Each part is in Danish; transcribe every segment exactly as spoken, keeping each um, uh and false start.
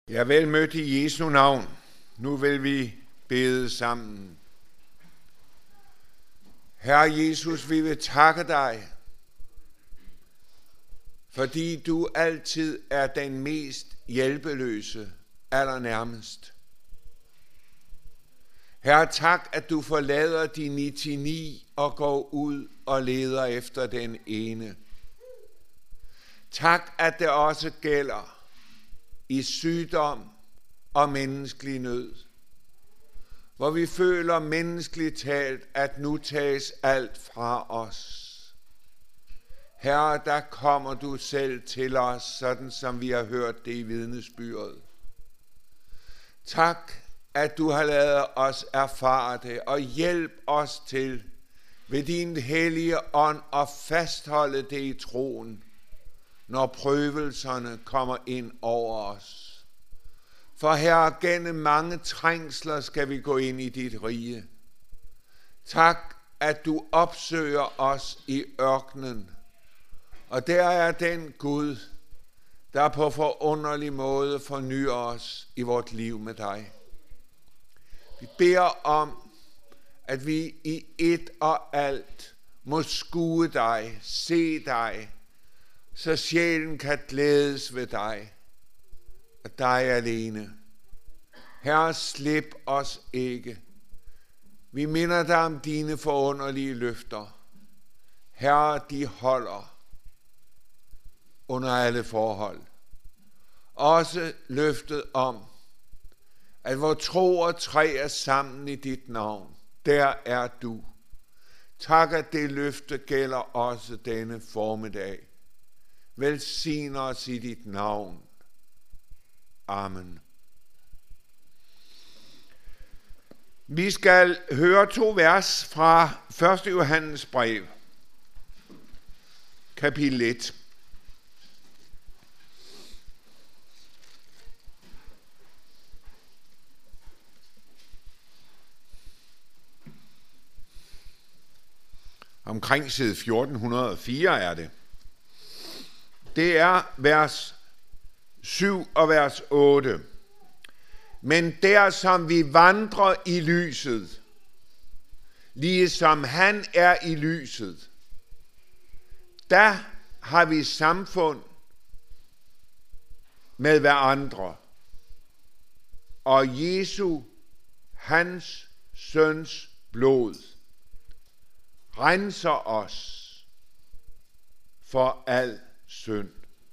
Jeg er vel mødt i Jesu navn. Nu vil vi bede sammen. Herre Jesus, vi vil takke dig, fordi du altid er den mest hjælpeløse, allernærmest. Herre, tak, at du forlader de nioghalvfems og går ud og leder efter den ene. Tak, at det også gælder i sygdom og menneskelig nød, hvor vi føler menneskeligt talt, at nu tages alt fra os. Herre, der kommer du selv til os, sådan som vi har hørt det i vidnesbyrdet. Tak, at du har ladet os erfare det, og hjælp os til ved din hellige ånd at fastholde det i troen, når prøvelserne kommer ind over os. For Herre, gennem mange trængsler skal vi gå ind i dit rige. Tak, at du opsøger os i ørkenen, og der er den Gud, der på forunderlig måde fornyer os i vort liv med dig. Vi beder om, at vi i et og alt må skue dig, se dig, så sjælen kan glædes ved dig og dig alene. Herre, slip os ikke. Vi minder dig om dine forunderlige løfter. Herre, de holder under alle forhold. Også løftet om, at hvor tro og træ er sammen i dit navn, der er du. Tak, at det løfte gælder også denne formiddag. Velsign os i dit navn. Amen. Vi skal høre to vers fra første Johannes brev, kapitel et. Omkring side fjorten hundrede og fire er det. Det er vers syv og vers otte. Men der som vi vandrer i lyset, ligesom han er i lyset, der har vi samfund med hverandre. Og Jesu, hans søns blod, renser os for al synd.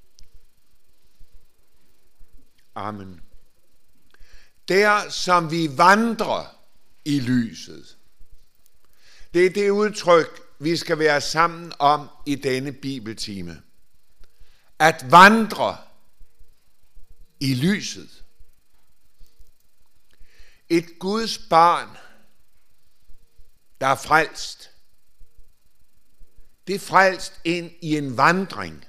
Amen. Der som vi vandrer i lyset. Det er det udtryk, vi skal være sammen om i denne bibeltime. At vandre i lyset. Et Guds barn, der er frelst. Det er frelst ind i en vandring.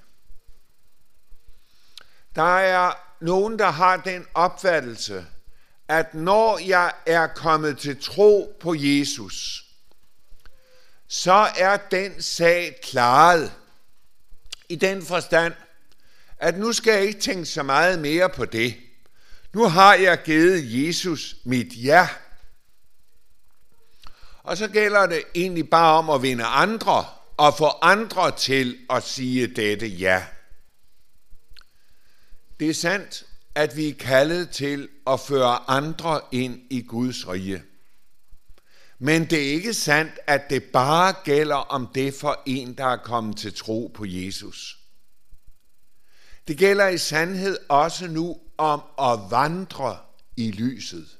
Der er nogen, der har den opfattelse, at når jeg er kommet til tro på Jesus, så er den sag klaret i den forstand, at nu skal jeg ikke tænke så meget mere på det. Nu har jeg givet Jesus mit ja. Og så gælder det egentlig bare om at vinde andre og få andre til at sige dette ja. Det er sandt, at vi er kaldet til at føre andre ind i Guds rige. Men det er ikke sandt, at det bare gælder om det for en, der er kommet til tro på Jesus. Det gælder i sandhed også nu om at vandre i lyset.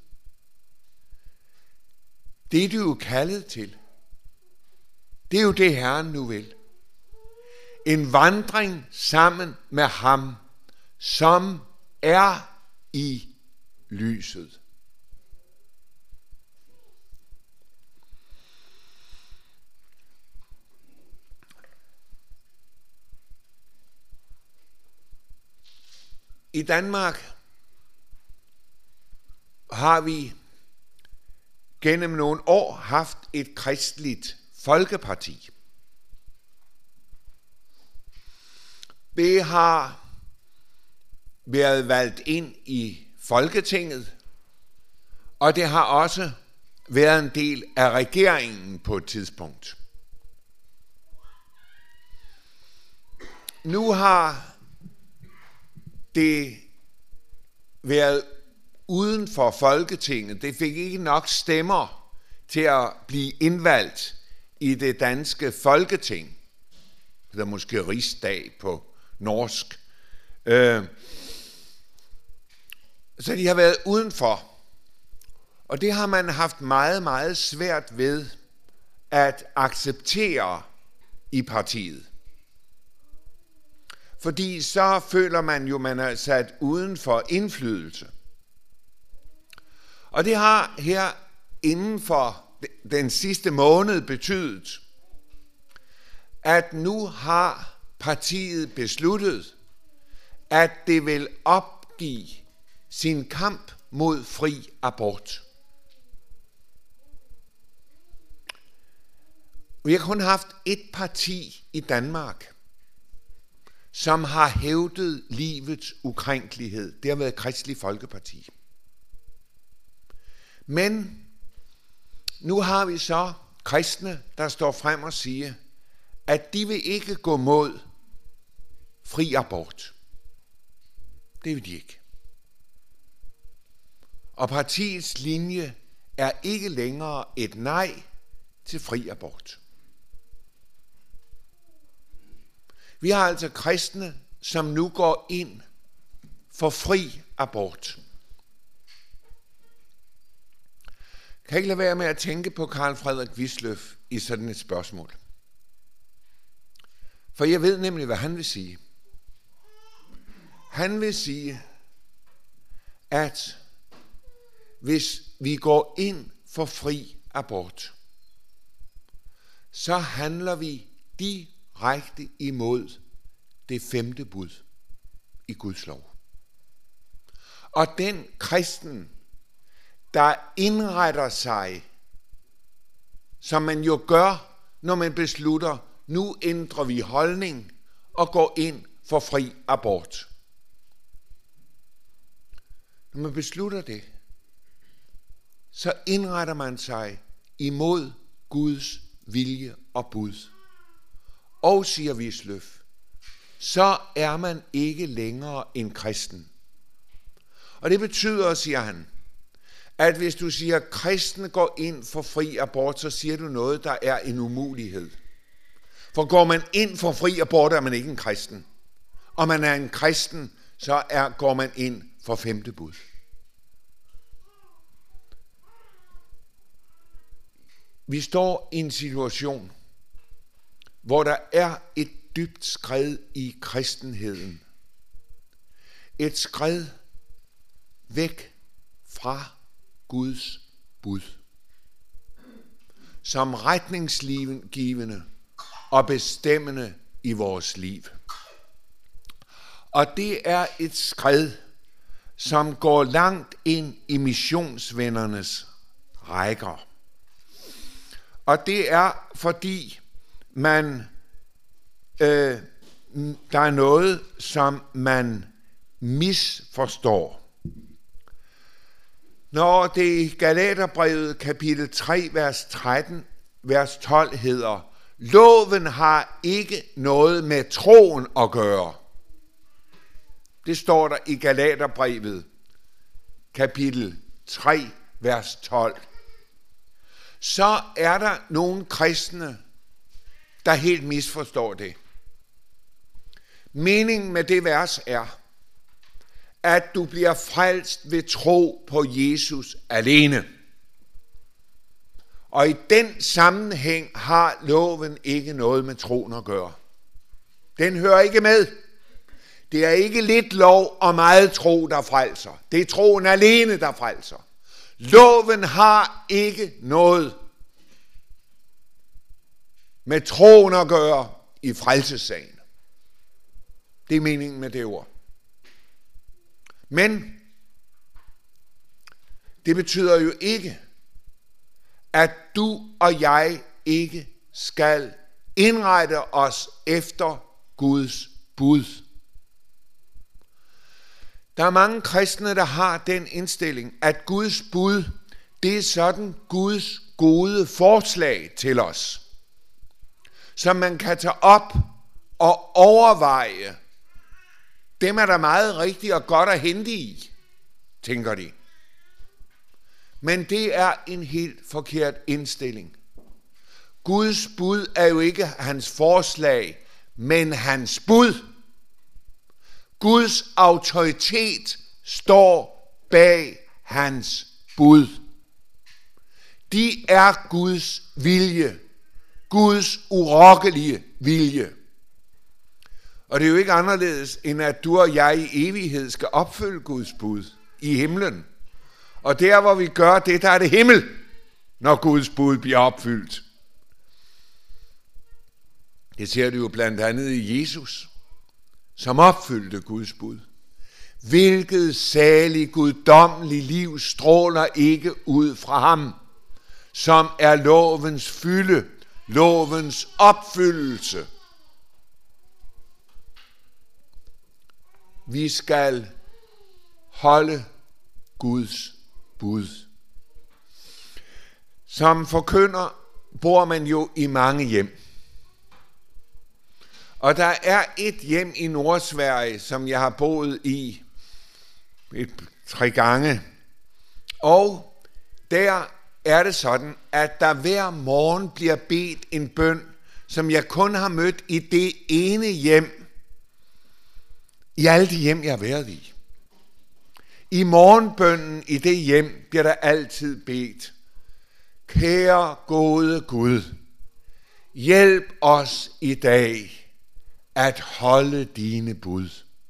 Det er du jo kaldet til. Det er jo det, Herren nu vil. En vandring sammen med ham, som er i lyset. I Danmark har vi gennem nogle år haft et kristeligt folkeparti. Det har været valgt ind i Folketinget, og det har også været en del af regeringen på et tidspunkt. Nu har det været uden for Folketinget. Det fik ikke nok stemmer til at blive indvalgt i det danske Folketing, eller måske rigsdag på norsk. Øh, så de har været udenfor, og det har man haft meget, meget svært ved at acceptere i partiet. Fordi så føler man jo, man er sat uden for indflydelse. Og det har her inden for den sidste måned betydet, at nu har partiet besluttet, at det vil opgive sin kamp mod fri abort. Vi har kun haft et parti i Danmark, som har hævdet livets ukrænkelighed. Det har været Kristelig Folkeparti. Men nu har vi så kristne, der står frem og siger, at de vil ikke gå mod fri abort. Det vil de ikke. Og partiets linje er ikke længere et nej til fri abort. Vi har altså kristne, som nu går ind for fri abort. Jeg kan ikke lade være med at tænke på Carl Frederik Wisløff i sådan et spørgsmål. For jeg ved nemlig, hvad han vil sige. Han vil sige, at hvis vi går ind for fri abort, så handler vi direkte imod det femte bud i Guds lov. Og den kristen, der indretter sig, som man jo gør, når man beslutter, nu ændrer vi holdning og går ind for fri abort. Når man beslutter det, så indretter man sig imod Guds vilje og bud. Og, siger Wisløff, så er man ikke længere en kristen. Og det betyder, siger han, at hvis du siger, at kristne går ind for fri abort, så siger du noget, der er en umulighed. For går man ind for fri abort, er man ikke en kristen. Og man er en kristen, så er, går man ind for femte bud. Vi står i en situation, hvor der er et dybt skred i kristenheden. Et skred væk fra Guds bud. Som retningsgivende og bestemmende i vores liv. Og det er et skred, som går langt ind i missionsvennernes rækker. Og det er fordi man øh, der er noget, som man misforstår. Når det i Galaterbrevet kapitel tre, vers tretten, vers tolv hedder, loven har ikke noget med troen at gøre. Det står der i Galaterbrevet kapitel tre, vers tolv. Så er der nogle kristne, der helt misforstår det. Meningen med det vers er, at du bliver frelst ved tro på Jesus alene. Og i den sammenhæng har loven ikke noget med troen at gøre. Den hører ikke med. Det er ikke lidt lov og meget tro, der frelser. Det er troen alene, der frelser. Loven har ikke noget med troen at gøre i frelsessagen. Det er meningen med det ord. Men det betyder jo ikke, at du og jeg ikke skal indrette os efter Guds bud. Der er mange kristne, der har den indstilling, at Guds bud, det er sådan Guds gode forslag til os, som man kan tage op og overveje. Dem er der meget rigtigt og godt at hente i, tænker de. Men det er en helt forkert indstilling. Guds bud er jo ikke hans forslag, men hans bud. Guds autoritet står bag hans bud. De er Guds vilje. Guds urokkelige vilje. Og det er jo ikke anderledes, end at du og jeg i evighed skal opfylde Guds bud i himlen. Og der, hvor vi gør det, der er det himmel, når Guds bud bliver opfyldt. Det ser du jo blandt andet i Jesus, som opfyldte Guds bud. Hvilket salig guddommelig liv stråler ikke ud fra ham, som er lovens fylde, lovens opfyldelse. Vi skal holde Guds bud. Som forkynder bor man jo i mange hjem. Og der er et hjem i Nordsverige, som jeg har boet i et, tre gange. Og der er det sådan, at der hver morgen bliver bedt en bøn, som jeg kun har mødt i det ene hjem, i alle de hjem, jeg har været i. I morgenbønnen i det hjem bliver der altid bedt: kære gode Gud, hjælp os i dag at holde dine bud.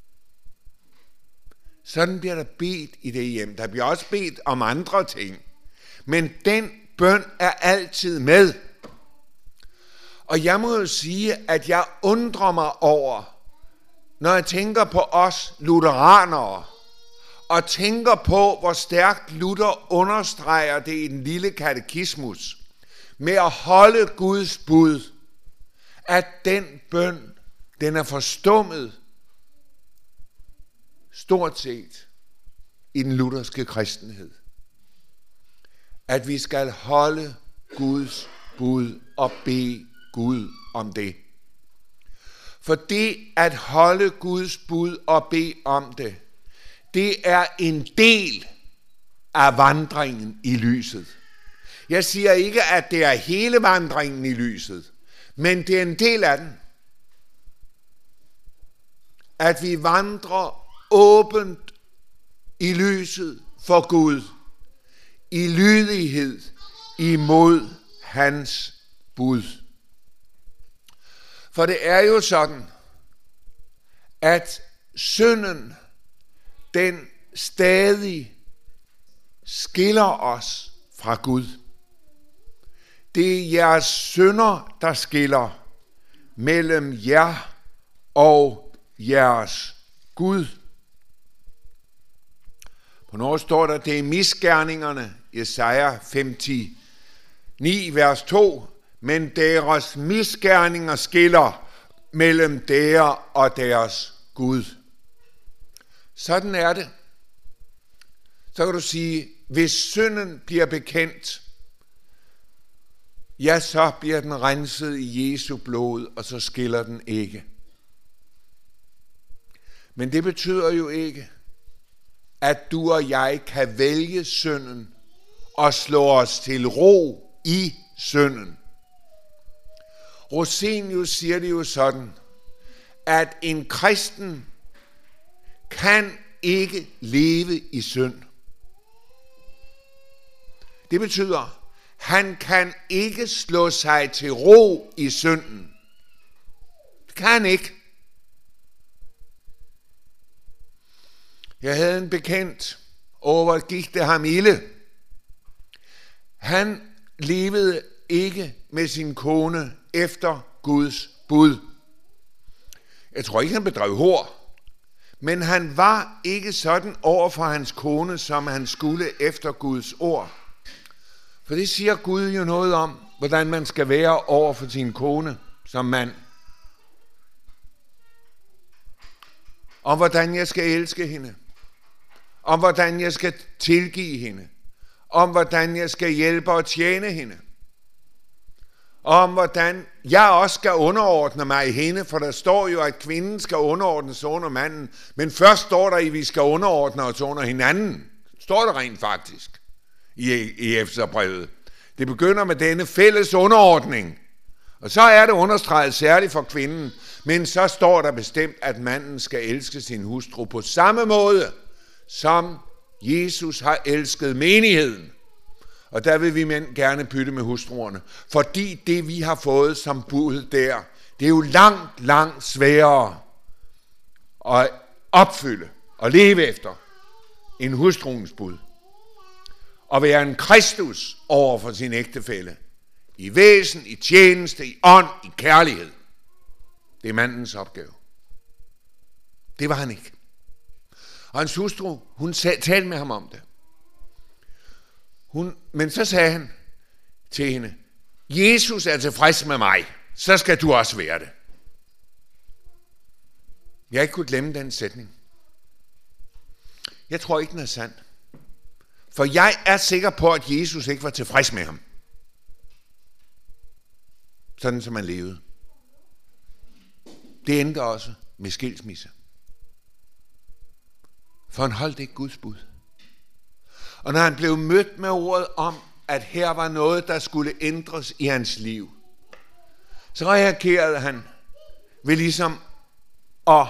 Sådan bliver der bedt i det hjem. Der bliver også bedt om andre ting. Men den bøn er altid med. Og jeg må jo sige, at jeg undrer mig over, når jeg tænker på os lutheranere, og tænker på, hvor stærkt Luther understreger det i den lille katekismus, med at holde Guds bud, at den bøn, den er forstummet stort set i den lutherske kristenhed. At vi skal holde Guds bud og bede Gud om det. For det at holde Guds bud og bede om det, det er en del af vandringen i lyset. Jeg siger ikke, at det er hele vandringen i lyset, men det er en del af den. At vi vandrer åbent i lyset for Gud, i lydighed imod hans bud. For det er jo sådan, at synden, den stadig skiller os fra Gud. Det er jeres synder, der skiller mellem jer og jeres Gud. På noget står der, det er misgerningerne, Jesaja femoghalvfems, vers to, men deres misgerninger skiller mellem der og deres Gud. Sådan er det. Så kan du sige, hvis synden bliver bekendt, ja, så bliver den renset i Jesu blod, og så skiller den ikke. Men det betyder jo ikke, at du og jeg kan vælge synden og slå os til ro i synden. Rosenius siger det jo sådan, at en kristen kan ikke leve i synd. Det betyder, han kan ikke slå sig til ro i synden. Det kan han ikke. Jeg havde en bekendt, over gik det ham ilde. Han levede ikke med sin kone efter Guds bud. Jeg tror ikke, han bedrev hor, men han var ikke sådan over for hans kone, som han skulle efter Guds ord. For det siger Gud jo noget om, hvordan man skal være over for sin kone som mand. Og hvordan jeg skal elske hende. om hvordan jeg skal tilgive hende, om hvordan jeg skal hjælpe og tjene hende, om hvordan jeg også skal underordne mig hende, for der står jo, at kvinden skal underordnes under manden, men først står der, at vi skal underordne os under hinanden. Står der rent faktisk i, i Efeserbrevet. Det begynder med denne fælles underordning, og så er det understreget særligt for kvinden, men så står der bestemt, at manden skal elske sin hustru på samme måde, som Jesus har elsket menigheden. Og der vil vi mænd gerne bytte med hustruerne, fordi det vi har fået som bud der, det er jo langt, langt sværere at opfylde og leve efter end hustruens bud. At være en Kristus over for sin ægtefælle. I væsen, i tjeneste, i ånd, i kærlighed. Det er mandens opgave. Det var han ikke. Og hans hustru, hun talte med ham om det. Hun, men så sagde han til hende, Jesus er tilfreds med mig, så skal du også være det. Jeg ikke kunne glemme den sætning. Jeg tror ikke, den er sand. For jeg er sikker på, at Jesus ikke var tilfreds med ham. Sådan som han levede. Det endte også med skilsmisse. For han holdt ikke Guds bud. Og når han blev mødt med ordet om, at her var noget, der skulle ændres i hans liv, så reagerede han ved ligesom at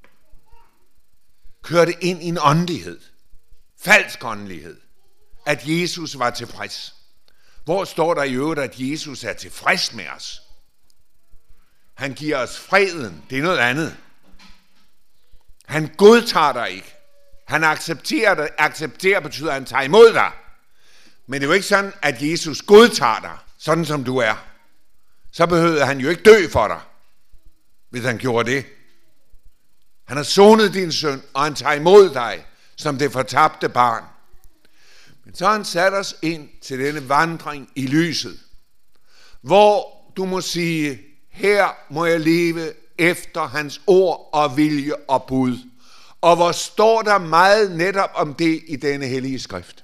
køre det ind i en åndelighed. Falsk åndelighed. At Jesus var tilfreds. Hvor står der i øvrigt, at Jesus er tilfreds med os? Han giver os freden. Det er noget andet. Han godtager dig ikke. Han accepterer dig. Accepterer betyder, at han tager imod dig. Men det er jo ikke sådan, at Jesus godtager dig, sådan som du er. Så behøvede han jo ikke dø for dig, hvis han gjorde det. Han har sonet din synd, og han tager imod dig, som det fortabte barn. Men så har han sat os ind til denne vandring i lyset, hvor du må sige, her må jeg leve efter hans ord og vilje og bud. Og hvor står der meget netop om det i denne hellige skrift.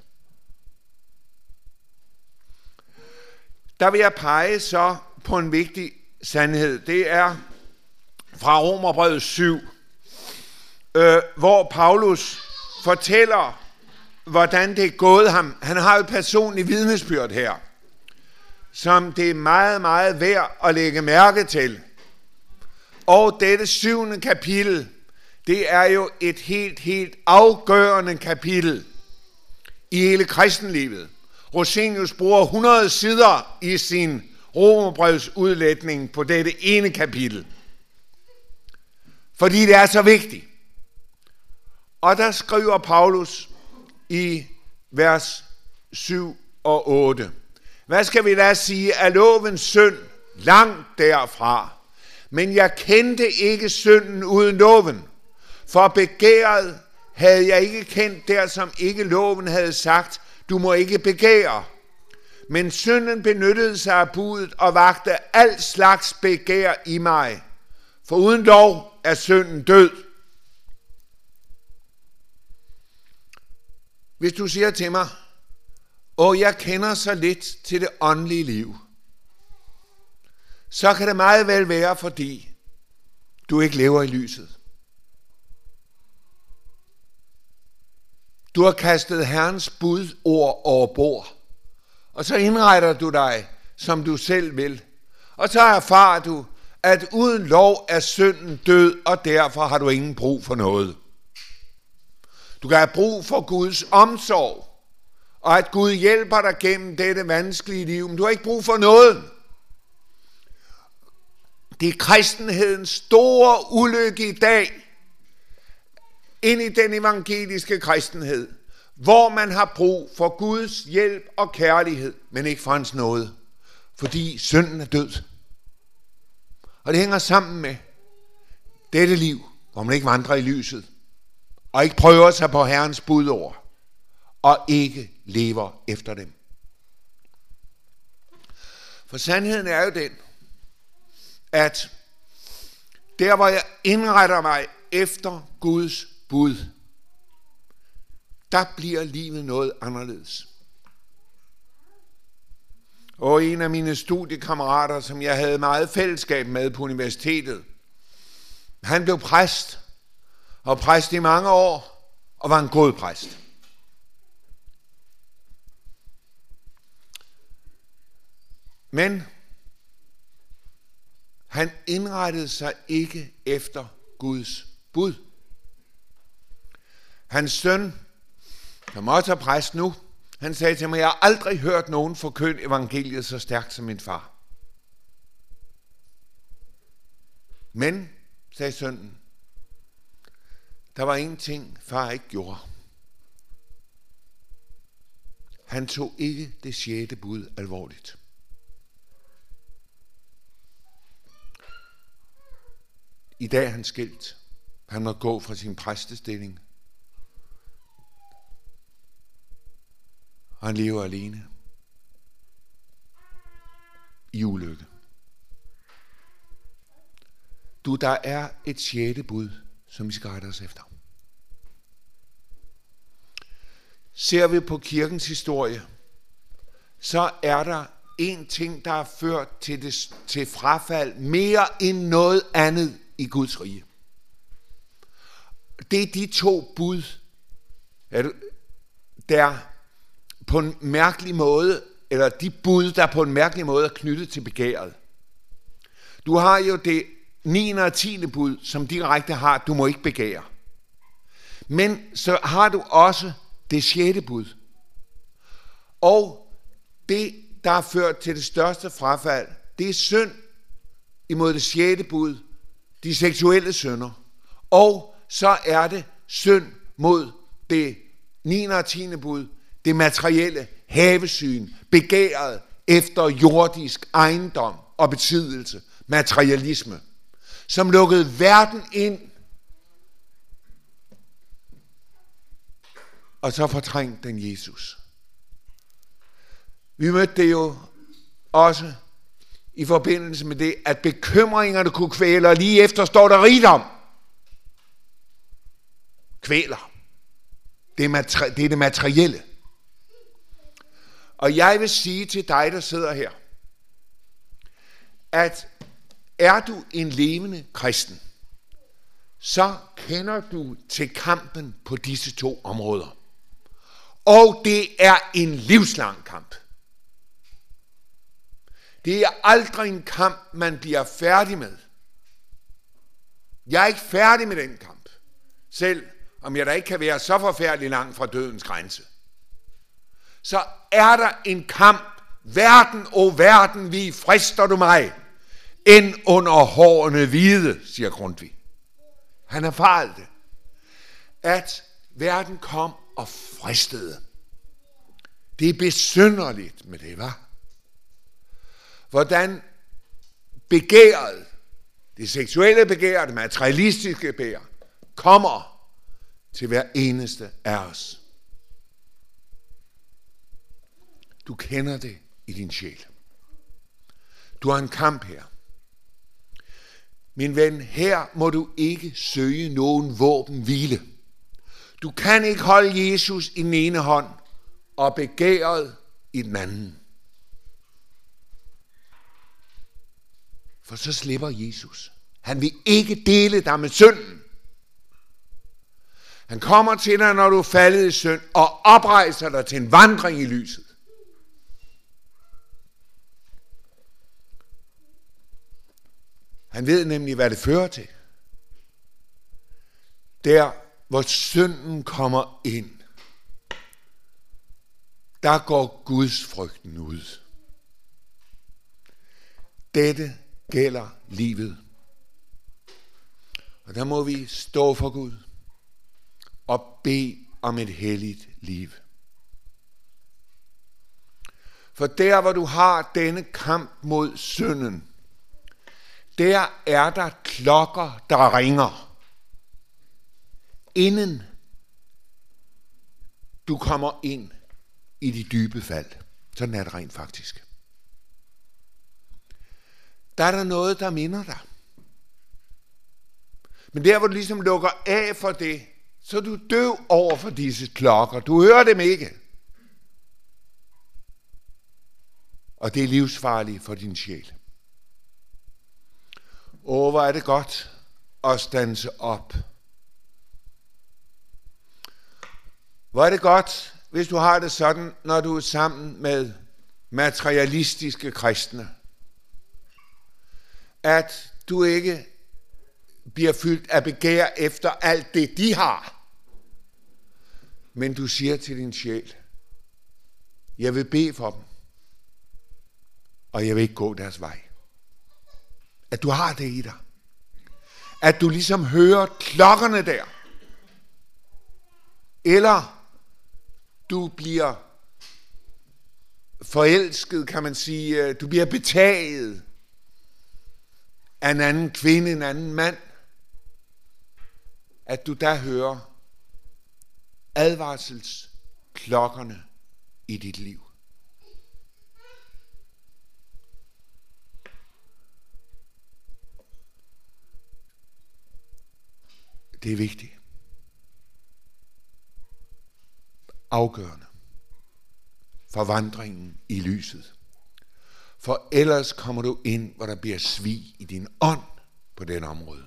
Der vil jeg pege så på en vigtig sandhed. Det er fra Romerbrevet syv, øh, hvor Paulus fortæller, hvordan det er gået ham. Han har et personligt vidnesbyrd her, som det er meget, meget værd at lægge mærke til. Og dette syvende kapitel, det er jo et helt, helt afgørende kapitel i hele kristenlivet. Rosenius bruger hundrede sider i sin Romerbrevs udlægning på dette ene kapitel. Fordi det er så vigtigt. Og der skriver Paulus i vers syv og otte. Hvad skal vi da sige af lovens synd? Langt derfra. Men jeg kendte ikke synden uden loven. For begæret havde jeg ikke kendt der, som ikke loven havde sagt, du må ikke begære. Men synden benyttede sig af budet og vagte al slags begær i mig. For uden lov er synden død. Hvis du siger til mig, og jeg kender så lidt til det åndelige liv, så kan det meget vel være, fordi du ikke lever i lyset. Du har kastet Herrens budord over bord, og så indretter du dig, som du selv vil. Og så erfarer du, at uden lov er synden død, og derfor har du ingen brug for noget. Du kan have brug for Guds omsorg, og at Gud hjælper dig gennem dette vanskelige liv, men du har ikke brug for noget. Det er kristenhedens store ulykke i dag, ind i den evangeliske kristenhed, hvor man har brug for Guds hjælp og kærlighed, men ikke for hans nåde, fordi synden er død. Og det hænger sammen med dette liv, hvor man ikke vandrer i lyset, og ikke prøver sig på Herrens budord, og ikke lever efter dem. For sandheden er jo den, at der hvor jeg indretter mig efter Guds bud, der bliver livet noget anderledes. Og en af mine studiekammerater, som jeg havde meget fællesskab med på universitetet, han blev præst, og præst i mange år, og var en god præst. Men han indrettede sig ikke efter Guds bud. Hans søn, som også er præst nu, han sagde til mig, jeg har aldrig hørt nogen forkynde evangeliet så stærkt som min far. Men, sagde sønnen, der var en ting, far ikke gjorde. Han tog ikke det sjette bud alvorligt. I dag er han skilt. Han må gå fra sin præstestilling. Og han lever alene. I ulykke. Du, der er et sjette bud, som vi skal rette os efter. Ser vi på kirkens historie, så er der en ting, der har ført til, det, til frafald mere end noget andet i Guds rige. Det er de to bud, der på en mærkelig måde, eller de bud, der på en mærkelig måde er knyttet til begæret. Du har jo det niende og tiende bud, som direkte har, du må ikke begære. Men så har du også det sjette bud. Og det, der har ført til det største frafald, det er synd imod det sjette bud, de seksuelle synder. Og så er det synd mod det niende og tiende bud, det materielle havesyn, begæret efter jordisk ejendom og besiddelse, materialisme, som lukkede verden ind, og så fortrængte den Jesus. Vi mødte det jo også i forbindelse med det, at bekymringerne kunne kvæle, og lige efter står der rigdom. Kvæler. Det er, materi- det er det materielle. Og jeg vil sige til dig, der sidder her, at er du en levende kristen, så kender du til kampen på disse to områder. Og det er en livslang kamp. Det er aldrig en kamp, man bliver færdig med. Jeg er ikke færdig med den kamp, selv om jeg da ikke kan være så forfærdelig langt fra dødens grænse. Så er der en kamp, verden og verden, vi frister du mig, end under hårene hvide, siger Grundtvig. Han erfarede det, at verden kom og fristede. Det er besynderligt med det, hva'? Hvordan begæret, det seksuelle begær, det materialistiske begær, kommer til hver eneste af os. Du kender det i din sjæl. Du har en kamp her. Min ven, her må du ikke søge nogen våbenhvile. Du kan ikke holde Jesus i den ene hånd og begæret i den anden. For så slipper Jesus. Han vil ikke dele dig med synden. Han kommer til dig, når du er faldet i synd, og oprejser dig til en vandring i lyset. Han ved nemlig, hvad det fører til. Der, hvor synden kommer ind, der går Guds frygten ud. Dette gælder livet. Og der må vi stå for Gud og bede om et helligt liv. For der, hvor du har denne kamp mod synden, der er der klokker, der ringer, inden du kommer ind i de dybe fald. Sådan er det rent faktisk. Der er der noget, der minder dig. Men der, hvor du ligesom lukker af for det, så er du døv over for disse klokker. Du hører dem ikke. Og det er livsfarligt for din sjæl. Åh, hvor er det godt at standse op. Hvor er det godt, hvis du har det sådan, når du er sammen med materialistiske kristne, at du ikke bliver fyldt af begær efter alt det, de har. Men du siger til din sjæl, jeg vil bede for dem, og jeg vil ikke gå deres vej. At du har det i dig. At du ligesom hører klokkerne der. Eller du bliver forelsket, kan man sige. Du bliver betaget af en anden kvinde, en anden mand. At du der hører advarselsklokkerne i dit liv. Det er vigtigt. Afgørende for vandringen i lyset. For ellers kommer du ind, hvor der bliver svig i din ånd på den område.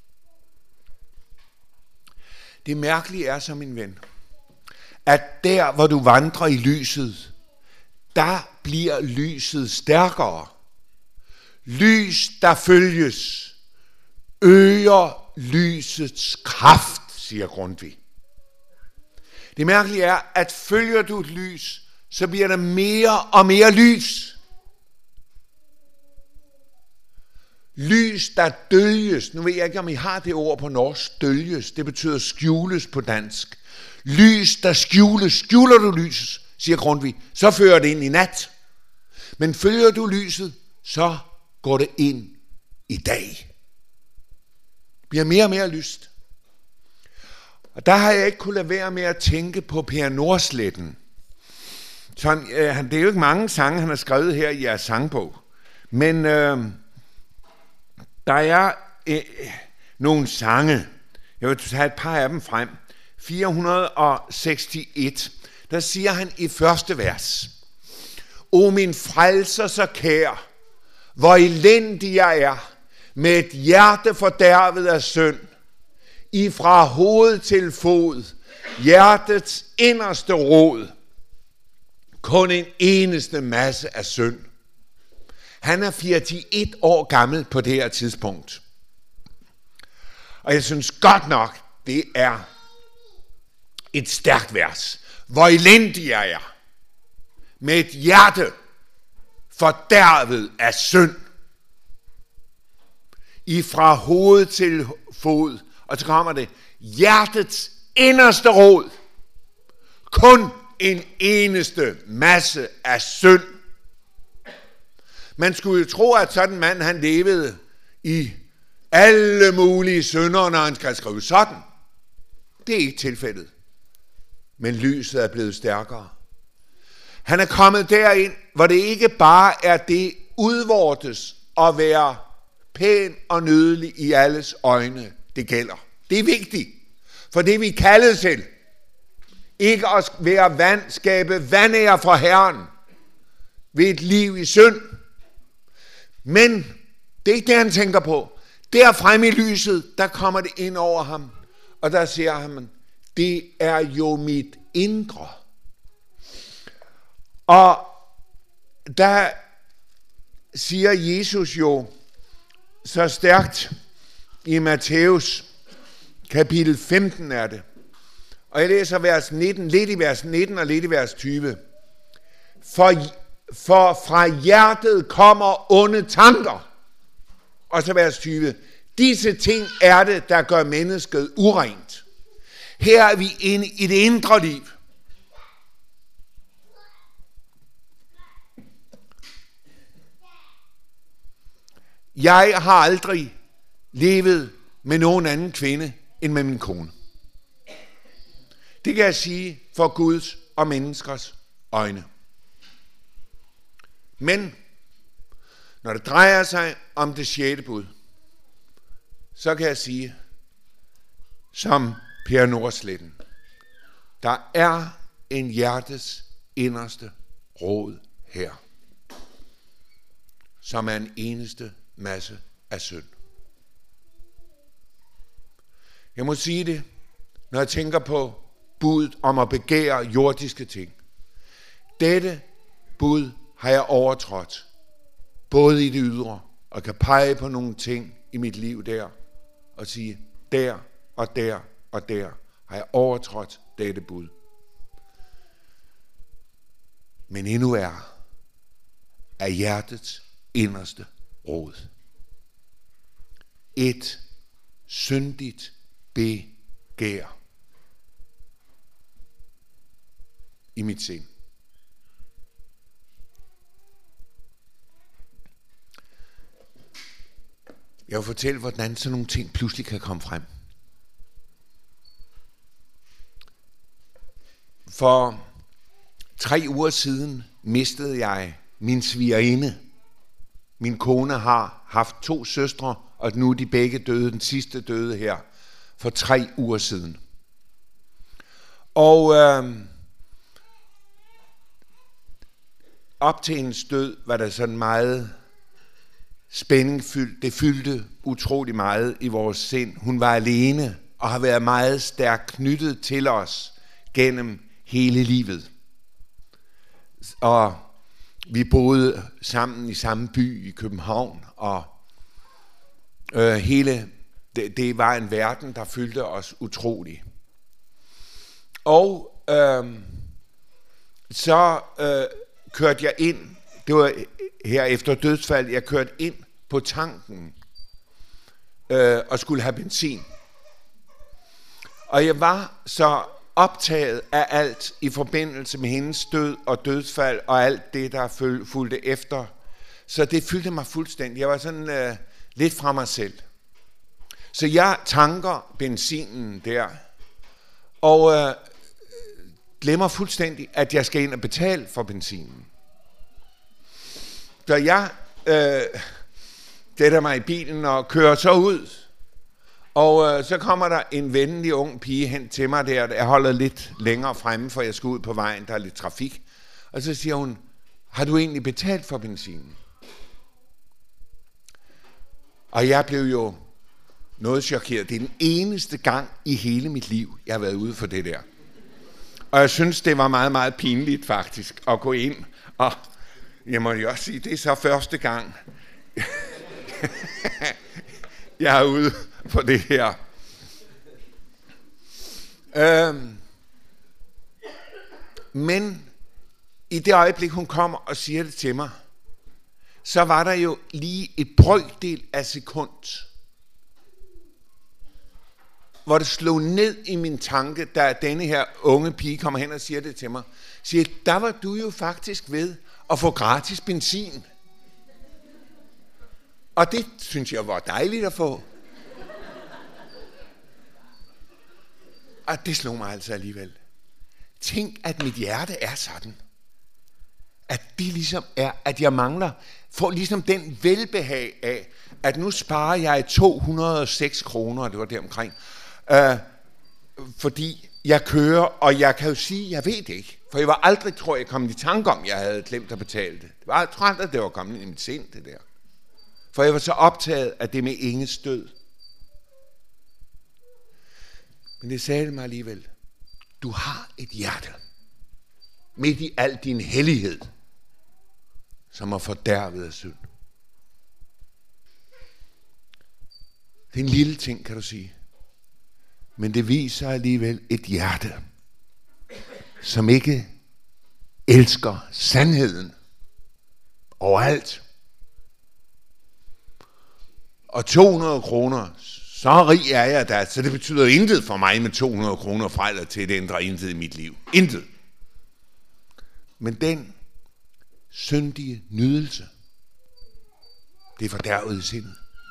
Det mærkelige er så, min ven, at der, hvor du vandrer i lyset, der bliver lyset stærkere. Lys, der følges, øger lysets kraft, siger Grundtvig. Det mærkelige er, at følger du et lys, så bliver der mere og mere lys. Lys, der dølges. Nu ved jeg ikke, om I har det ord på norsk. Dølges, det betyder skjules på dansk. Lys, der skjules. Skjuler du lyset, siger Grundtvig, så fører det ind i nat. Men følger du lyset, så går det ind i dag. Det bliver mere og mere lyst. Og der har jeg ikke kunnet lade være med at tænke på Per Nordsletten. Sådan, øh, det er jo ikke mange sange, han har skrevet her i jeres sangbog. Men øh, der er øh, nogle sange. Jeg vil tage et par af dem frem. fire hundrede seksogtres. Der siger han i første vers: O min frelser så kær, hvor elendig jeg er, med et hjerte fordærvet af synd, i fra hoved til fod, hjertets inderste rod, kun en eneste masse af synd. Han er fireogtres år gammel på det her tidspunkt. Og jeg synes godt nok, det er et stærkt vers. Hvor elendig jeg er, med et hjerte fordærvet af synd, i fra hoved til fod, og så kommer det, hjertets inderste rod, kun en eneste masse af synd. Man skulle jo tro, at sådan en mand, han levede i alle mulige synder, når han skal skrive sådan. Det er ikke tilfældet. Men lyset er blevet stærkere. Han er kommet derind, hvor det ikke bare er det udvortes at være pæn og nydelig i alles øjne, det gælder. Det er vigtigt, for det vi kaldet til, ikke at være vand, skabe vandære fra Herren ved et liv i synd. Men det er ikke det, han tænker på. Der fremme i lyset, der kommer det ind over ham, og der siger han, det er jo mit indre. Og der siger Jesus jo så stærkt i Matthæus kapitel femten er det. Og jeg læser vers nitten, lidt i vers nitten og lidt i vers tyve. For, for fra hjertet kommer onde tanker. Og så vers tyve. Disse ting er det, der gør mennesket urent. Her er vi inde i det indre liv. Jeg har aldrig levet med nogen anden kvinde end med min kone. Det kan jeg sige for Guds og menneskers øjne. Men når det drejer sig om det sjette bud, så kan jeg sige, som Per Nordsletten. Der er en hjertes inderste råd her, som er en eneste masse af synd. Jeg må sige det, når jeg tænker på budet om at begære jordiske ting. Dette bud har jeg overtrådt, både i det ydre, og kan pege på nogle ting i mit liv der, og sige, der og der og der har jeg overtrådt dette bud. Men endnu er af hjertets inderste råd. Et syndigt begær i mit sind. Jeg vil fortælle, hvordan sådan nogle ting pludselig kan komme frem. For tre uger siden mistede jeg min svigerinde. Min kone har haft to søstre, og nu er de begge døde. Den sidste døde her for tre uger siden. Og øh, op til hendes død var der sådan meget spændingfyldt. Det fyldte utrolig meget i vores sind. Hun var alene og har været meget stærkt knyttet til os gennem hele livet. Og vi boede sammen i samme by i København, og øh, hele det, det var en verden, der fyldte os utroligt. Og øh, så øh, kørte jeg ind, det var her efter dødsfald, jeg kørte ind på tanken øh, og skulle have benzin. Og jeg var så optaget af alt i forbindelse med hendes død og dødsfald og alt det, der fulgte efter. Så det fyldte mig fuldstændig. Jeg var sådan øh, lidt fra mig selv. Så jeg tanker benzinen der, og øh, glemmer fuldstændig, at jeg skal ind og betale for benzinen. Så jeg øh, sætter mig i bilen og kører så ud. Og øh, så kommer der en venlig ung pige hen til mig der. Jeg holder lidt længere fremme, for jeg skal ud på vejen. Der er lidt trafik. Og så siger hun, har du egentlig betalt for benzinen? Og jeg blev jo noget chokeret. Det er den eneste gang i hele mit liv, jeg har været ude for det der. Og jeg synes, det var meget, meget pinligt faktisk at gå ind. Og jeg må jo også sige, det er så første gang, jeg er ude på det her. Øhm. Men i det øjeblik, hun kommer og siger det til mig, så var der jo lige et brøkdel af sekund, hvor det slog ned i min tanke, da denne her unge pige kommer hen og siger det til mig. Siger, der var du jo faktisk ved at få gratis benzin. Og det synes jeg var dejligt at få. Og det slog mig altså alligevel. Tænk, at mit hjerte er sådan. At det ligesom er, at jeg mangler, får ligesom den velbehag af, at nu sparer jeg to hundrede og seks kroner, det var der omkring, øh, fordi jeg kører, og jeg kan jo sige, jeg ved det ikke, for jeg var aldrig, tror jeg, kommet i tanke om, jeg havde glemt at betale det. Det var, jeg tror aldrig, det var kommet i mit sind, det der. For jeg var så optaget af det med Inges død. Men det sagde mig alligevel, du har et hjerte, midt i al din hellighed, som er fordærvet af synd. Det er en lille ting, kan du sige. Men det viser alligevel et hjerte, som ikke elsker sandheden overalt. Og to hundrede kroner, så rig er jeg da, så det betyder intet for mig med to hundrede kroner fra eller til, det ændrer intet i mit liv. Intet. Men den syndige nydelse, det er fordærvet i sindet.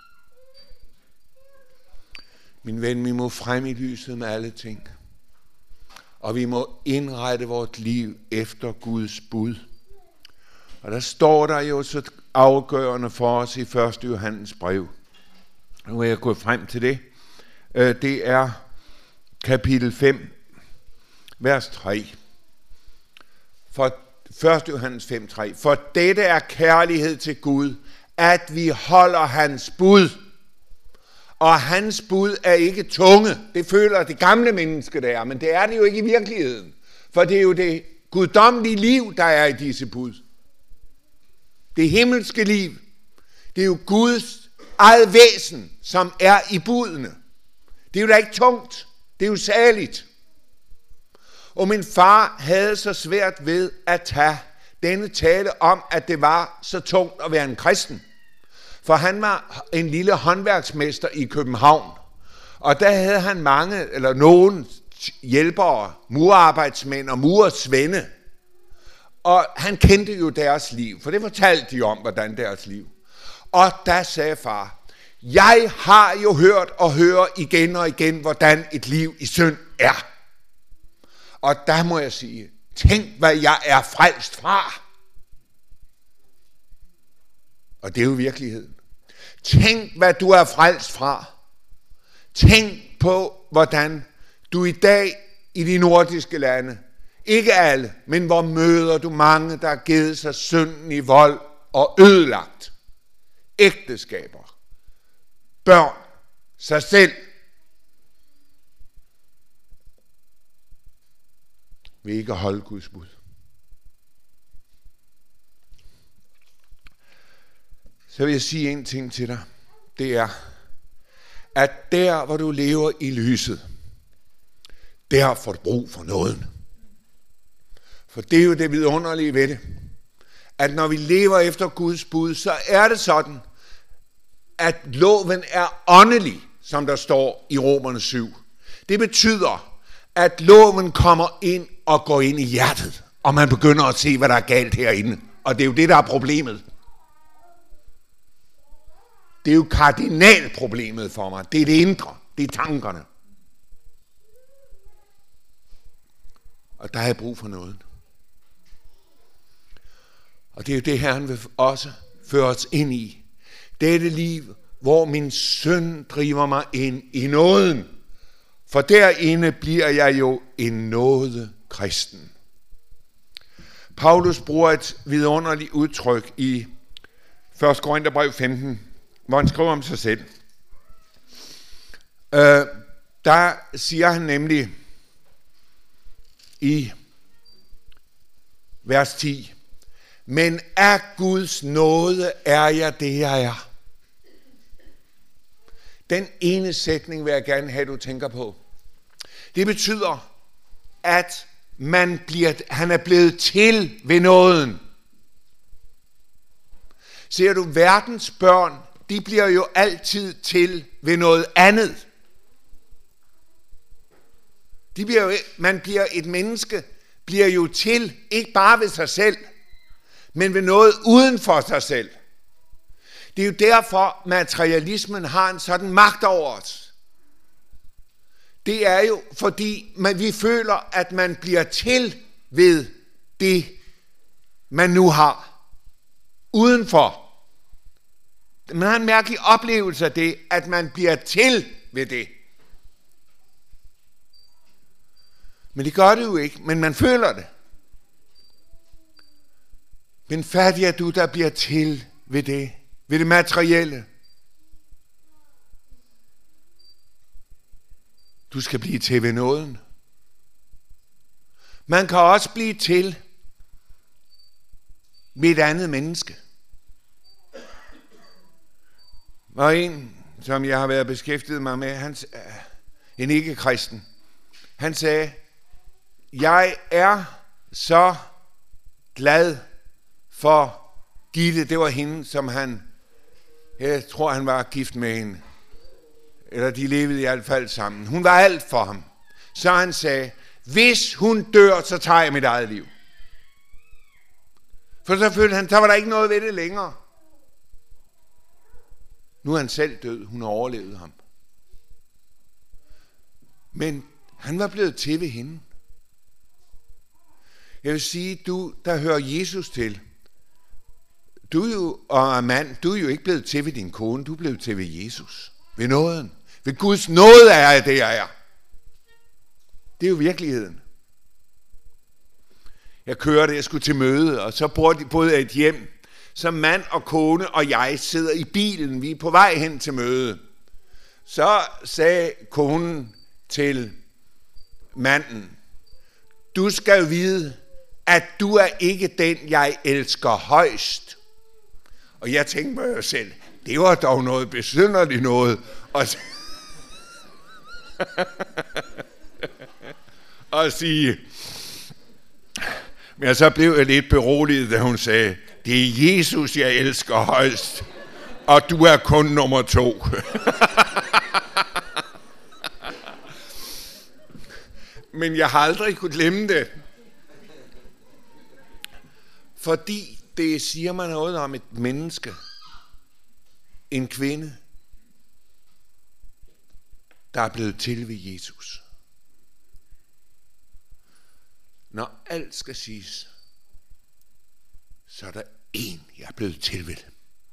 Min ven, vi må frem i lyset med alle ting. Og vi må indrette vort liv efter Guds bud. Og der står der jo så afgørende for os i første Johannes brev. Nu er jeg gået frem til det. Det er kapitel fem, vers tre. For første Johannes fem, tre. For dette er kærlighed til Gud, at vi holder hans bud. Og hans bud er ikke tunge. Det føler det gamle menneske, der er, men det er det jo ikke i virkeligheden. For det er jo det guddommelige liv, der er i disse bud. Det himmelske liv. Det er jo Guds eget væsen, som er i budene. Det er jo da ikke tungt. Det er jo saligt. Og min far havde så svært ved at tage denne tale om, at det var så tungt at være en kristen. For han var en lille håndværksmester i København. Og der havde han mange, eller nogen hjælpere, murarbejdsmænd og murersvende. Og han kendte jo deres liv, for det fortalte de om, hvordan deres liv. Og der sagde far, jeg har jo hørt og hører igen og igen, hvordan et liv i synd er. Og der må jeg sige, tænk hvad jeg er frelst fra. Og det er jo virkeligheden. Tænk hvad du er frelst fra. Tænk på, hvordan du i dag i de nordiske lande, ikke alle, men hvor møder du mange, der har givet sig synden i vold og ødelagt ægteskaber, børn, sig selv, vil ikke holde Guds bud. Så vil jeg sige en ting til dig. Det er, at der hvor du lever i lyset, der får du brug for nåden. For det er jo det vidunderlige ved det, at når vi lever efter Guds bud, så er det sådan, at loven er åndelig, som der står i Romerne syv. Det betyder, at loven kommer ind og går ind i hjertet, og man begynder at se, hvad der er galt herinde. Og det er jo det, der er problemet. Det er jo kardinalproblemet for mig. Det er det indre. Det er tankerne. Og der har jeg brug for noget. Og det er jo det, Herren vil også føre os ind i. Dette liv, hvor min søn driver mig ind i nåden. For derinde bliver jeg jo en nåde kristen. Paulus bruger et vidunderligt udtryk i første Korintherbrev femten, hvor han skriver om sig selv. Øh, der siger han nemlig i vers ti, men af Guds nåde er jeg det, jeg er. Den ene sætning vil jeg gerne have, du tænker på. Det betyder, at man bliver, han er blevet til ved nåden. Ser du, verdens børn, de bliver jo altid til ved noget andet. De bliver jo, man bliver et menneske, bliver jo til, ikke bare ved sig selv, men ved noget uden for sig selv. Det er jo derfor, materialismen har en sådan magt over os. Det er jo, fordi man, vi føler, at man bliver til ved det, man nu har. Udenfor. Man har en mærkelig oplevelse af det, at man bliver til ved det. Men det gør det jo ikke, men man føler det. Men fattig er du, der bliver til ved det, ved det materielle. Du skal blive til ved nåden. Man kan også blive til ved et andet menneske. Og en, som jeg har været beskæftiget mig med, han, en ikke-kristen, han sagde, jeg er så glad for Gitte, det var hende, som han, jeg tror han var gift med hende, eller de levede i hvert fald sammen. Hun var alt for ham. Så han sagde, hvis hun dør, så tager jeg mit eget liv. For så følte han, så var der ikke noget ved det længere. Nu er han selv død, hun har overlevet ham. Men han var blevet til ved hende. Jeg vil sige, du der hører Jesus til, du er jo, og er mand, du er jo ikke blevet til ved din kone, du er blevet til ved Jesus. Ved nåden. Ved Guds nåde er jeg det, jeg er. Det er jo virkeligheden. Jeg kørte, jeg skulle til møde, og så boede jeg et hjem. Så mand og kone og jeg sidder i bilen, vi er på vej hen til møde. Så sagde konen til manden, du skal vide, at du er ikke den, jeg elsker højst. Og jeg tænkte mig selv, det var dog noget besynderligt noget. Og, og sige, men så blev jeg lidt beroliget, da hun sagde, det er Jesus, jeg elsker højst, og du er kun nummer to. Men jeg har aldrig kunnet glemme det. Fordi det siger man noget om et menneske, en kvinde, der er blevet til ved Jesus. Når alt skal siges, så er der en, jeg er blevet til ved.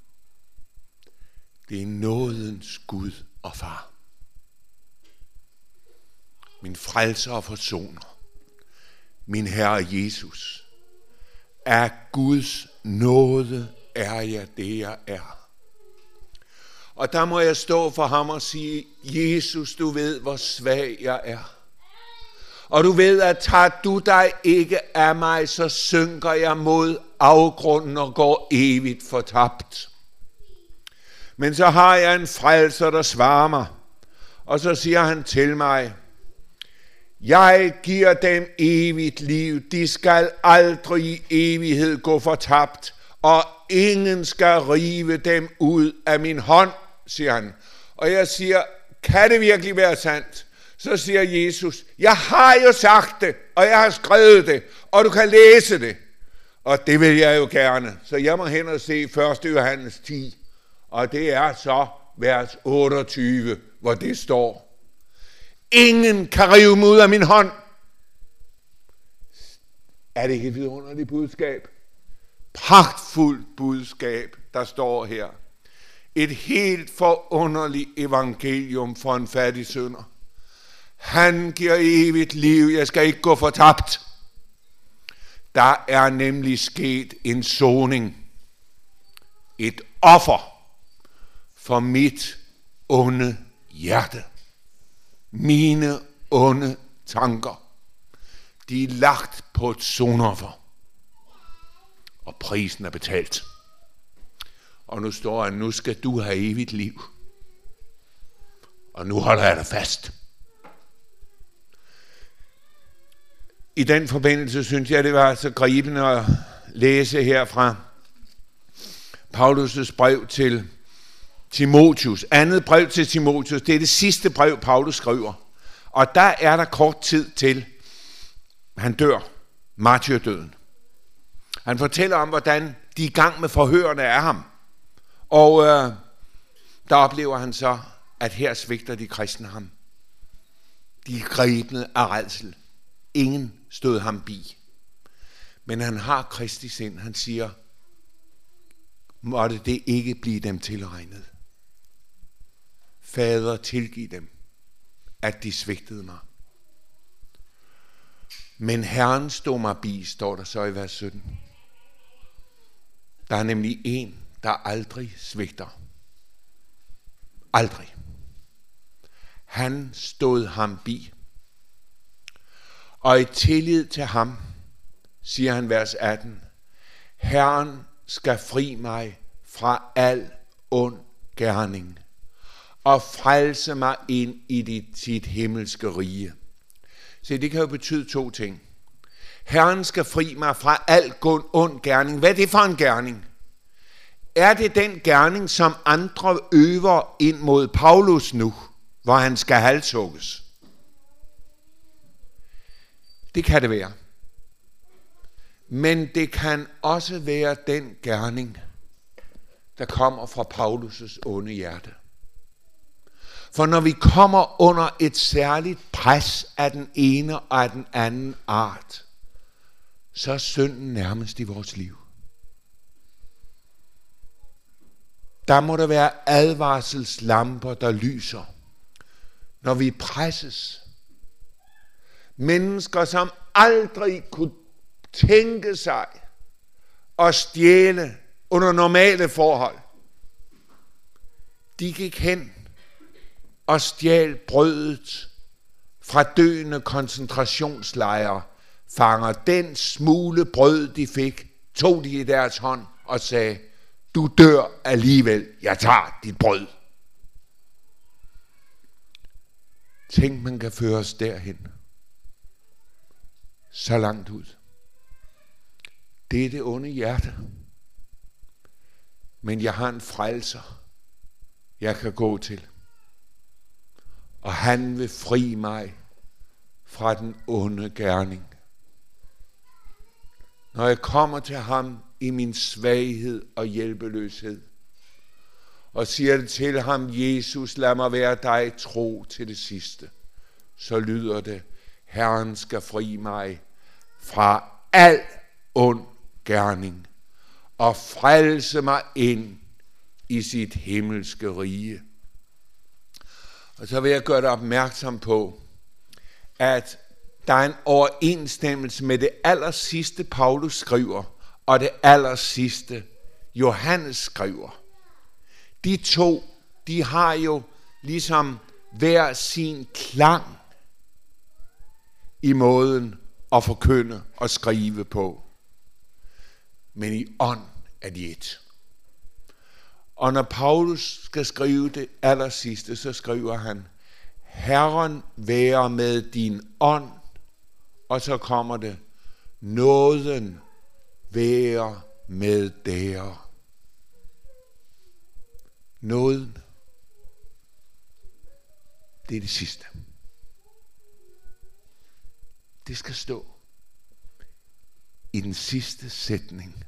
Det er nådens Gud og Far. Min frelser og forsoner, min Herre Jesus, af Guds nåde er jeg det, jeg er. Og der må jeg stå for ham og sige, Jesus, du ved, hvor svag jeg er. Og du ved, at tager du dig ikke af mig, så synker jeg mod afgrunden og går evigt fortabt. Men så har jeg en frelser, der svarer mig, og så siger han til mig, jeg giver dem evigt liv, de skal aldrig i evighed gå fortabt, og ingen skal rive dem ud af min hånd, siger han. Og jeg siger, kan det virkelig være sandt? Så siger Jesus, jeg har jo sagt det, og jeg har skrevet det, og du kan læse det. Og det vil jeg jo gerne. Så jeg må hen og se første Johannes ti, og det er så vers otteogtyve, hvor det står. Ingen kan rive mig ud af min hånd. Er det ikke et vidunderligt budskab? Pragtfuldt budskab, der står her. Et helt forunderligt evangelium for en fattig synder. Han giver evigt liv, jeg skal ikke gå fortabt. Der er nemlig sket en soning. Et offer for mit onde hjerte. Mine onde tanker, de er lagt på et sonoffer, og prisen er betalt. Og nu står han, nu skal du have evigt liv. Og nu holder jeg dig fast. I den forbindelse synes jeg, det var så gribende at læse her fra Paulus' brev til Timotheus. Andet brev til Timotheus, det er det sidste brev, Paulus skriver. Og der er der kort tid til, han dør, martyrdøden. Han fortæller om, hvordan de er i gang med forhørene af ham. Og øh, der oplever han så, at her svigter de kristne ham. De er grebne af rædsel. Ingen stod ham bi. Men han har Kristi sind. Han siger, måtte det ikke blive dem tilregnet. Fader, tilgiv dem, at de svigtede mig. Men Herren stod mig bi, står der så i vers sytten. Der er nemlig en, der aldrig svigter. Aldrig. Han stod ham bi. Og i tillid til ham, siger han vers atten, Herren skal fri mig fra al ond gerning og frelse mig ind i dit, sit himmelske rige. Så det kan jo betyde to ting. Herren skal fri mig fra al ond gerning. Hvad er det for en gerning? Er det den gerning, som andre øver ind mod Paulus nu, hvor han skal halshugges? Det kan det være. Men det kan også være den gerning, der kommer fra Paulus' onde hjerte. For når vi kommer under et særligt pres af den ene og af den anden art, så er synden nærmest i vores liv. Der må der være advarselslamper, der lyser, når vi presses. Mennesker, som aldrig kunne tænke sig at stjæle under normale forhold. De gik hen og stjal brødet fra døende koncentrationslejre fanger. Den smule brød, de fik, tog de i deres hånd og sagde, du dør alligevel, jeg tager dit brød. Tænk, man kan føre os derhen. Så langt ud. Det er det onde hjerte. Men jeg har en frelser, jeg kan gå til. Og han vil fri mig fra den onde gerning. Når jeg kommer til ham i min svaghed og hjælpeløshed, og siger det til ham, Jesus, lad mig være dig tro til det sidste, så lyder det, Herren skal fri mig fra al ond gerning og frelse mig ind i sit himmelske rige. Og så vil jeg gøre dig opmærksom på, at der er en overensstemmelse med det allersidste, Paulus skriver, og det allersidste, Johannes skriver. De to, de har jo ligesom hver sin klang i måden at forkynde og skrive på. Men i ånd er de et. Og når Paulus skal skrive det allersidste, så skriver han, Herren være med din ånd, og så kommer det, nåden være med der. Nåden, det er det sidste. Det skal stå i den sidste sætning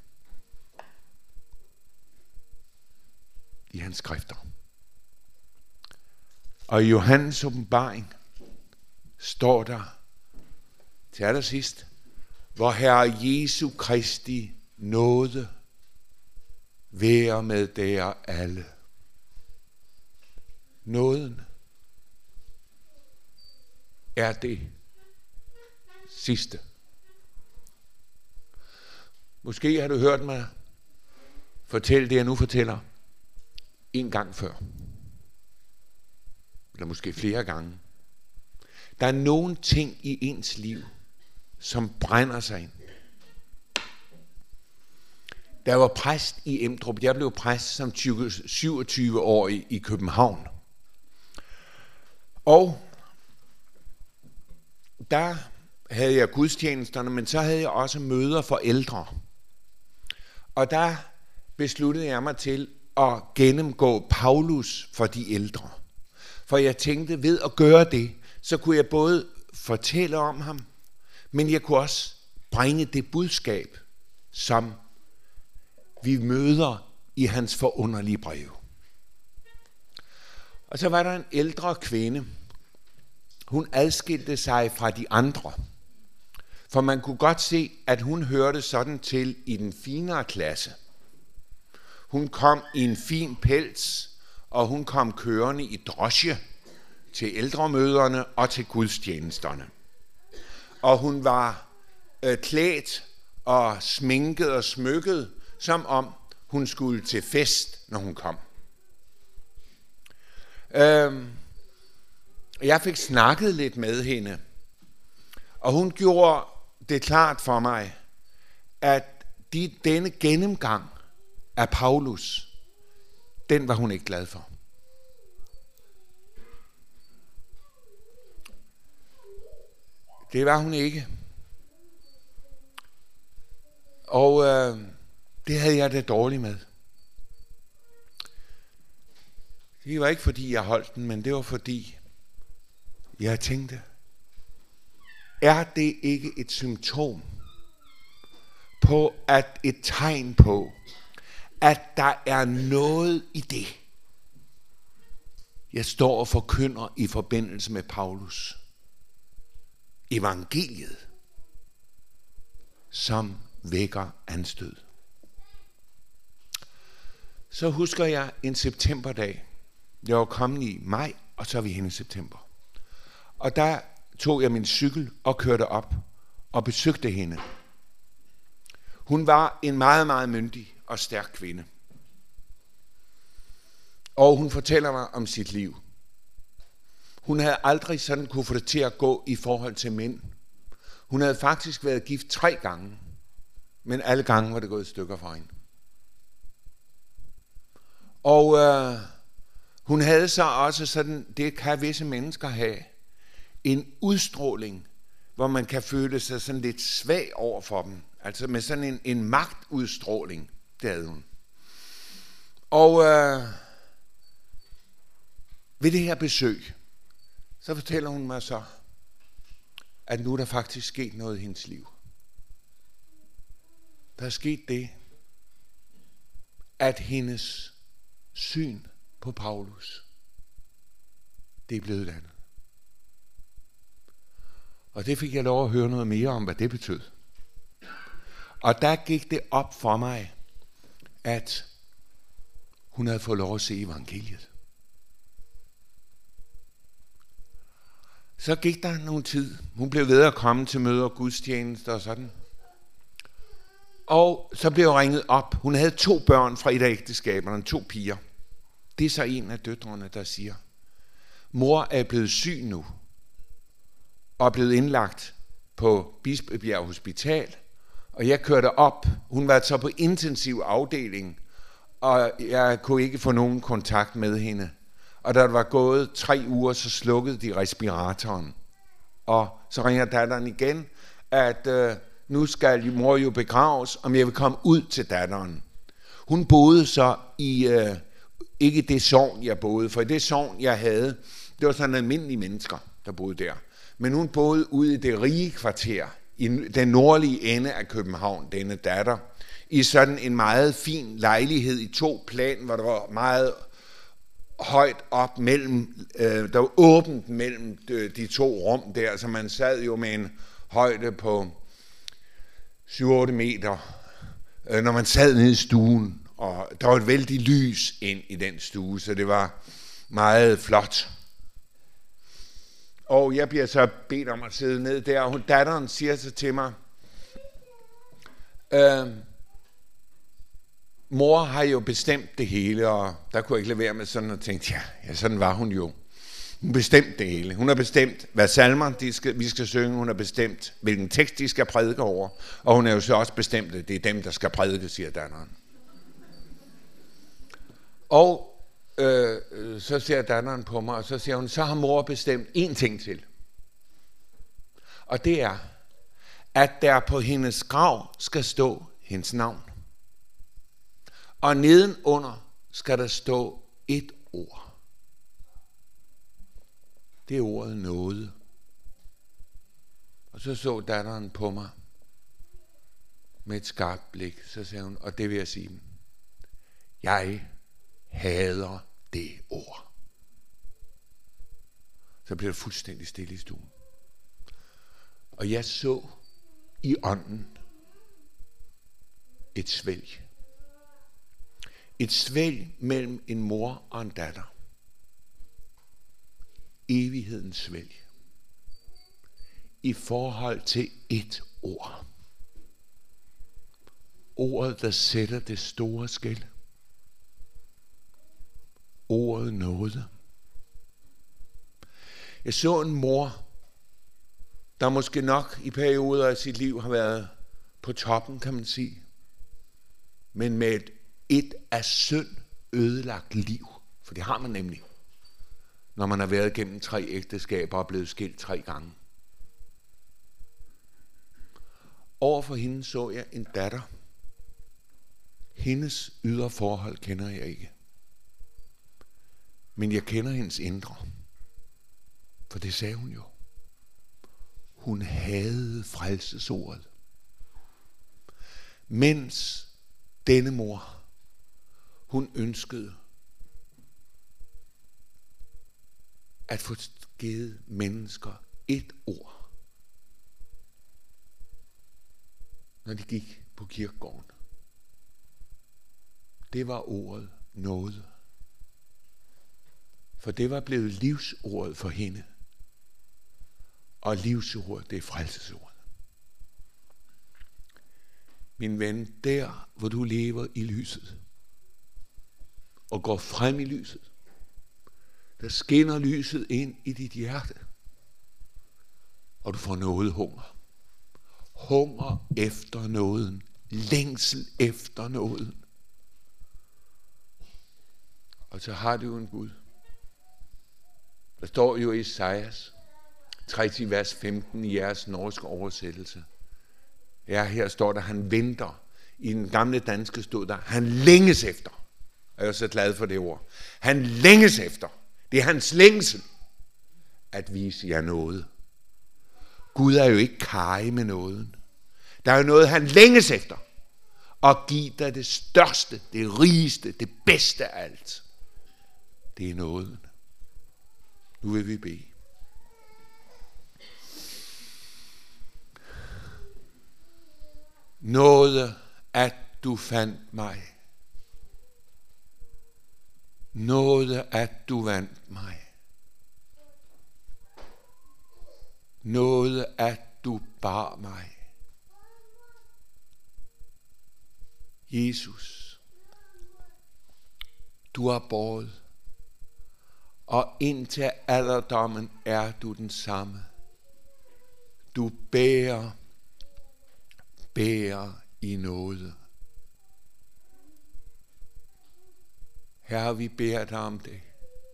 i hans skrifter. Og i Johannes åbenbaring står der til allersidst, hvor Herre Jesu Kristi nåde være med der alle. Nåden er det sidste. Måske har du hørt mig fortælle det, jeg nu fortæller, en gang før. Eller måske flere gange. Der er nogle ting i ens liv, som brænder sig ind. Da jeg var præst i Emdrup, jeg blev præst som syvogtyve-årig i København. Og der havde jeg gudstjenesterne, men så havde jeg også møder for ældre. Og der besluttede jeg mig til at gennemgå Paulus for de ældre. For jeg tænkte, ved at gøre det, så kunne jeg både fortælle om ham, men jeg kunne også bringe det budskab, som vi møder i hans forunderlige brev. Og så var der en ældre kvinde. Hun adskilte sig fra de andre. For man kunne godt se, at hun hørte sådan til i den finere klasse. Hun kom i en fin pels, og hun kom kørende i drosje til ældremøderne og til gudstjenesterne. Og hun var øh, klædt og sminket og smykket, som om hun skulle til fest, når hun kom. Øh, jeg fik snakket lidt med hende, og hun gjorde det klart for mig, at de, denne gennemgang af Paulus, den var hun ikke glad for. Det var hun ikke. Og øh, det havde jeg det dårligt med. Det var ikke fordi jeg holdt den, men det var fordi jeg tænkte, er det ikke et symptom på, at et tegn på, at der er noget i det, jeg står og forkynder i forbindelse med Paulus, evangeliet, som vækker anstød. Så husker jeg en septemberdag. Jeg var kommet i maj, og så er vi henne i september. Og der tog jeg min cykel og kørte op og besøgte hende. Hun var en meget, meget myndig og stærk kvinde. Og hun fortæller mig om sit liv. Hun havde aldrig sådan kunne få det til at gå i forhold til mænd. Hun havde faktisk været gift tre gange, men alle gange var det gået i stykker for hende. Og øh, hun havde så også sådan, det kan visse mennesker have, en udstråling, hvor man kan føle sig sådan lidt svag over for dem. Altså med sådan en, en magtudstråling, det havde hun. Og øh, ved det her besøg, så fortæller hun mig så, at nu er der faktisk sket noget i hendes liv. Der er sket det, at hendes syn på Paulus, det er blevet andet. Og det fik jeg lov at høre noget mere om, hvad det betød. Og der gik det op for mig, at hun havde fået lov at se evangeliet. Så gik der nogle tid. Hun blev ved at komme til møder og gudstjenester og sådan. Og så blev jeg ringet op. Hun havde to børn fra et af ægteskaberne, to piger. Det er så en af døtrene, der siger, mor er blevet syg nu, og er blevet indlagt på Bispebjerg Hospital, og jeg kørte op. Hun var så på intensiv afdeling, og jeg kunne ikke få nogen kontakt med hende. Og da der var gået tre uger, så slukkede de respiratoren. Og så ringer datteren igen, at øh, nu skal mor jo begraves, om jeg vil komme ud til datteren. Hun boede så i, øh, ikke det sogn, jeg boede, for det sogn, jeg havde, det var sådan almindelige mennesker, der boede der. Men hun boede ude i det rige kvarter, i den nordlige ende af København, denne datter, i sådan en meget fin lejlighed i to plan, hvor der var meget højt op mellem, øh, der var åbent mellem de, de to rum der, så man sad jo med en højde på syv otte meter, øh, når man sad nede i stuen, og der var et vældig lys ind i den stue, så det var meget flot. Og jeg bliver så bedt om at sidde ned der, og hun, datteren siger så til mig, øh, mor har jo bestemt det hele, og der kunne jeg ikke lade være med sådan at tænke, ja, ja, sådan var hun jo. Hun bestemte det hele. Hun har bestemt, hvad salmer de skal, vi skal synge. Hun har bestemt, hvilken tekst de skal prædike over. Og hun er jo så også bestemt, at det er dem, der skal prædike, siger datteren. Og øh, så ser datteren på mig, og så siger hun, så har mor bestemt én ting til. Og det er, at der på hendes grav skal stå hendes navn. Og nedenunder skal der stå et ord. Det er ordet nåde. Og så så datteren på mig med et skarpt blik. Så sagde hun, og det vil jeg sige, jeg hader det ord. Så blev det fuldstændig stille i stuen. Og jeg så i ånden et svælg. Et svælg mellem en mor og en datter. Evighedens svælg. I forhold til et ord. Ordet, der sætter det store skel. Ordet nåde. Jeg så en mor, der måske nok i perioder af sit liv har været på toppen, kan man sige. Men med et, et af synd ødelagt liv. For det har man nemlig, når man har været gennem tre ægteskaber og blevet skilt tre gange. Overfor hende så jeg en datter. Hendes ydre forhold kender jeg ikke. Men jeg kender hendes indre. For det sagde hun jo. Hun havde frelsesordet. Mens denne mor, hun ønskede at få givet mennesker et ord, når de gik på kirkegården. Det var ordet nåde. For det var blevet livsordet for hende. Og livsordet, det er frelsesordet. Min ven, der hvor du lever i lyset, og går frem i lyset, der skinner lyset ind i dit hjerte, og du får noget hunger. Hunger efter nåden. Længsel efter nåden. Og så har du jo en Gud. Der står jo i Esajas tres, vers femten i jeres norske oversættelse. Ja, her står der, han venter. I den gamle danske stod der, han længes efter. Jeg er så glad for det ord. Han længes efter. Det er hans længsel at vise jer noget. Gud er jo ikke karrig med nåden. Der er jo noget, han længes efter. Og give dig det største, det rigeste, det bedste af alt. Det er nåden. Nu vil vi bede. Nåde, at du fandt mig. Nåde, at du vandt mig. Nåde, at du bar mig. Jesus, du har båret, og indtil alderdommen er du den samme. Du bærer, bærer i nåde. Herre, vi beder dig om det.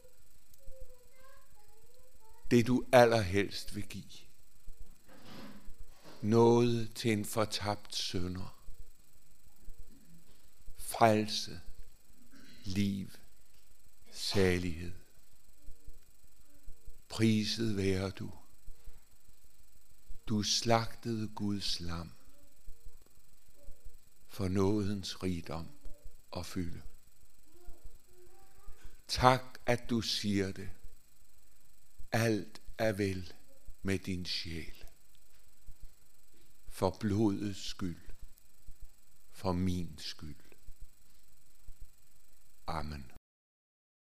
Det du allerhelst vil give. Nåde til en fortabt synder. Frelse, liv, salighed. Priset være du. Du slagtede Guds lam for nådens rigdom og fylde. Tak, at du siger det. Alt er vel med din sjæl. For blodets skyld. For min skyld. Amen.